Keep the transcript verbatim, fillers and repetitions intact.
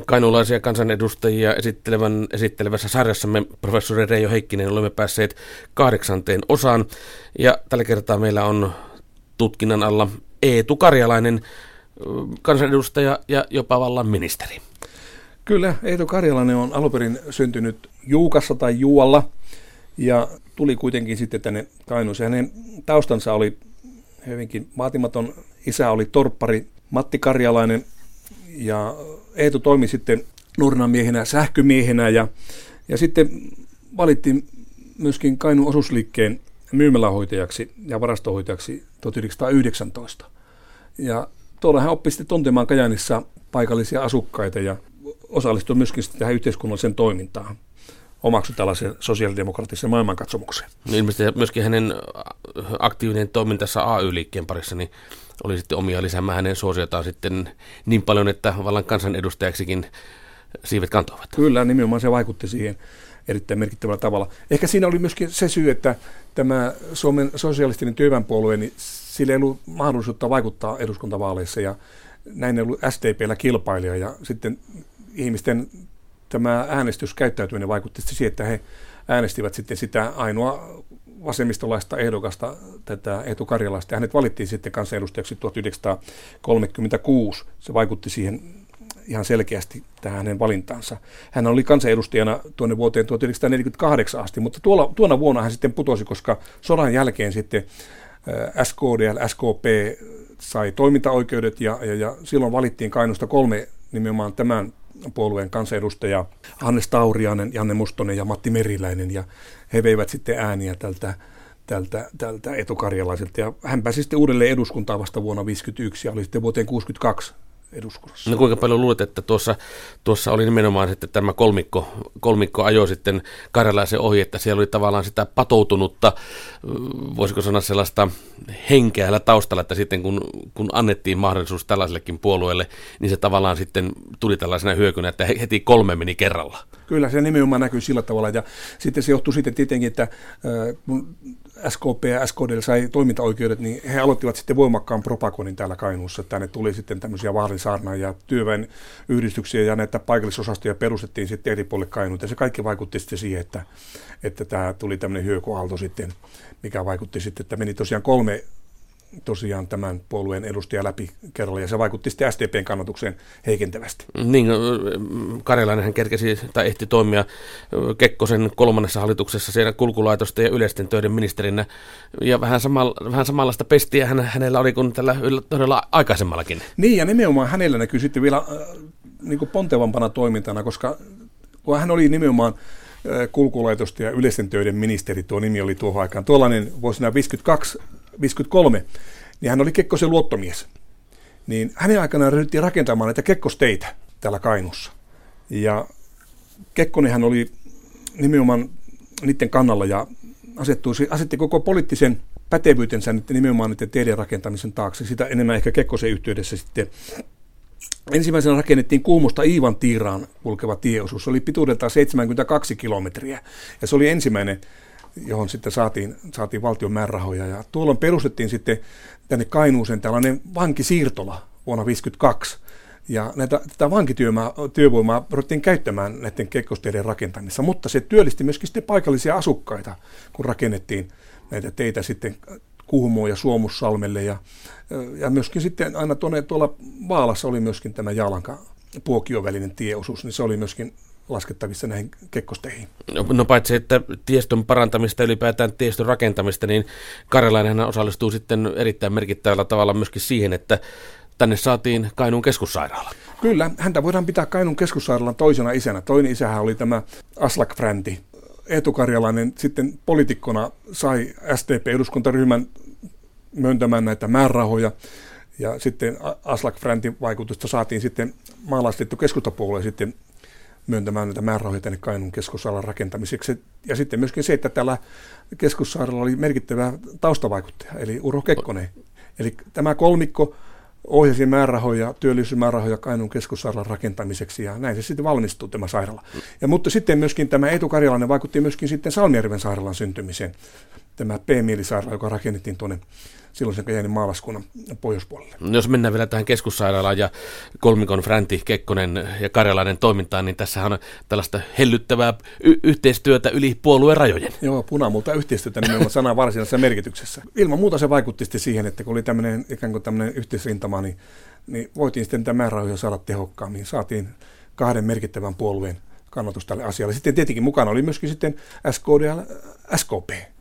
kainuulaisia kansanedustajia esittelevän, esittelevässä sarjassamme professori Reijo Heikkinen olemme päässeet kahdeksanteen osaan. Ja tällä kertaa meillä on tutkinnan alla Eetu Karjalainen, kansanedustaja ja jopa vallan ministeri. Kyllä, Eetu Karjalainen on alunperin syntynyt Juukassa tai Juualla ja tuli kuitenkin sitten tänne Kainuuseen. Hänen taustansa oli hyvinkin vaatimaton. Isä oli torppari Matti Karjalainen ja Eetu toimi sitten nuorena miehenä sähkömiehenä ja, ja sitten valittiin myöskin Kainuun osuusliikkeen myymälähoitajaksi ja varastohoitajaksi tuhatyhdeksänsataayhdeksäntoista. Ja tuolla hän oppi sitten tuntemaan Kajaanissa paikallisia asukkaita ja osallistui myöskin tähän yhteiskunnalliseen toimintaan. Omaksui tällaisen sosiaalidemokraattisen maailmankatsomukseen. Ilmeisesti myöskin hänen aktiivinen toimintansa A Y-liikkeen parissa niin oli sitten omia lisäämään hänen suosiotaan sitten niin paljon, että vallan kansanedustajaksikin siivet kantoivat. Kyllä, nimenomaan se vaikutti siihen erittäin merkittävällä tavalla. Ehkä siinä oli myöskin se syy, että tämä Suomen sosialistinen työväenpuolue, niin sillä ei ollut mahdollisuutta vaikuttaa eduskuntavaaleissa ja näin ei ollut S D P:llä kilpailija ja sitten ihmisten tämä äänestyskäyttäytyminen vaikutti siihen, että he äänestivät sitten sitä ainoa vasemmistolaista ehdokasta, tätä Eetu Karjalaista, ja hänet valittiin sitten kansanedustajaksi tuhatyhdeksänsataakolmekymmentäkuusi. Se vaikutti siihen ihan selkeästi tähän hänen valintaansa. Hän oli kansanedustajana tuonne vuoteen tuhatyhdeksänsataaneljäkymmentäkahdeksan asti, mutta tuolla, tuona vuonna hän sitten putosi, koska sodan jälkeen sitten S K D L, S K P sai toimintaoikeudet, ja, ja, ja silloin valittiin Kainuusta kolme nimenomaan tämän puolueen kansanedustajaa, Hannes Tauriainen, Janne Mustonen ja Matti Meriläinen, ja he veivät sitten ääniä tältä, tältä, tältä Eetu Karjalaiselta, ja hän pääsi sitten uudelleen eduskuntaan vasta vuonna tuhatyhdeksänsataaviisikymmentäyksi, ja oli sitten vuoteen kuusikymmentäkaksi eduskunnassa. No kuinka paljon luulet, että tuossa, tuossa oli nimenomaan sitten tämä kolmikko, kolmikko ajoi sitten Karjalaisen ohi, että siellä oli tavallaan sitä patoutunutta, voisiko sanoa sellaista henkeällä taustalla, että sitten kun, kun annettiin mahdollisuus tällaisellekin puolueelle, niin se tavallaan sitten tuli tällaisena hyökynä, että heti kolme meni kerralla. Kyllä, se nimenomaan näkyy sillä tavalla, ja sitten se johtui sitten tietenkin, että kun S K P ja S K D sai toimintaoikeudet, niin he aloittivat sitten voimakkaan propagoinnin täällä Kainuussa. Tänne tuli sitten tämmöisiä vaalisaarnaa ja työväen yhdistyksiä ja näitä paikallisosastoja perustettiin sitten eri puolille Kainuuta. Ja se kaikki vaikutti sitten siihen, että, että tämä tuli tämmöinen hyökyaalto sitten, mikä vaikutti sitten, että meni tosiaan kolme tosiaan tämän puolueen edustaja läpi kerralla, ja se vaikutti sitten S D P:n kannatukseen heikentävästi. Niin, Karjalainenhan kerkesi tai ehti toimia Kekkosen kolmannessa hallituksessa siellä kulkulaitosta ja yleisten töiden ministerinä, ja vähän, samalla, vähän samanlaista pestiä hän, hänellä oli kuin tällä todella aikaisemmallakin. Niin, ja nimenomaan hänellä näkyy sitten vielä äh, niin kuin pontevampana toimintana, koska kun hän oli nimenomaan kulkulaitosta ja yleisten töiden ministeri, tuo nimi oli tuohon aikaan, tuollainen vuosina viisikymmentäkaksi viisikymmentäkolme, niin hän oli Kekkosen luottomies. Niin hänen aikanaan ryhdyttiin rakentamaan näitä Kekkosteitä täällä Kainuussa. Ja Kekkonenhan oli nimenomaan niiden kannalla ja asettui, asetti koko poliittisen pätevyytensä nimenomaan niiden teiden rakentamisen taakse. Sitä enemmän ehkä Kekkosen yhteydessä sitten. Ensimmäisenä rakennettiin Kuhmosta Iivantiiraan kulkeva tieosuus. Se oli pituudeltaan seitsemänkymmentäkaksi kilometriä ja se oli ensimmäinen, johon sitten saatiin, saatiin valtion määrärahoja. Ja tuolloin perustettiin sitten tänne Kainuuseen tällainen vankisiirtola vuonna tuhatyhdeksänsataaviisikymmentäkaksi. Ja näitä, tätä vankityövoimaa ruvettiin käyttämään näiden kekkosteiden rakentamisessa, mutta se työllisti myöskin sitten paikallisia asukkaita, kun rakennettiin näitä teitä sitten Kuhmoon ja Suomussalmelle. Ja, ja myöskin sitten aina tuonne, tuolla Vaalassa oli myöskin tämä Jaalanka-Puokion välinen tieosuus, niin se oli myöskin laskettavissa näihin kekkosteihin. No, no paitsi, että tiestön parantamista, ylipäätään tiestön rakentamista, niin Karjalainenhan osallistuu sitten erittäin merkittävällä tavalla myöskin siihen, että tänne saatiin Kainuun keskussairaala. Kyllä, häntä voidaan pitää Kainuun keskussairaalan toisena isänä. Toinen isähän oli tämä Aslak Fränti. Eetu Karjalainen sitten poliitikkona sai S D P-eduskuntaryhmän myöntämään näitä määrärahoja. Ja sitten Aslak Fräntin vaikutusta saatiin sitten maalaisliitto keskustapuolueen sitten myöntämään näitä määrärahoja tänne Kainuun keskussairaalan rakentamiseksi. Ja sitten myöskin se, että tällä keskussairaalalla oli merkittävä taustavaikuttaja, eli Urho Kekkonen. Eli tämä kolmikko ohjasi määrärahoja, työllisyysmäärärahoja Kainuun keskussairaalan rakentamiseksi, ja näin se sitten valmistui tämä sairaala. Ja, mutta sitten myöskin tämä Eetu Karjalainen vaikutti myöskin sitten Salmijärven sairaalan syntymiseen. tämä P-mielisairaala, joka rakennettiin tuonne silloisen Kajaanin maalaskunnan pohjoispuolelle. No jos mennään vielä tähän keskussairaalaan ja kolmikon Fränti, Kekkonen ja Karjalainen toimintaan, niin tässähän on tällaista hellyttävää y- yhteistyötä yli puolueen rajojen. Joo, punamulta yhteistyötä nimenomaan sanan varsinaisessa merkityksessä. Ilman muuta se vaikutti sitten siihen, että kun oli tämmöinen ikään kuin tämmöinen yhteisrintama, niin, niin voitiin sitten tämä määrärahoja saada tehokkaammin. Saatiin kahden merkittävän puolueen kannatus tälle asialle. Sitten tietenkin mukana oli myöskin sitten S K D ja S K P.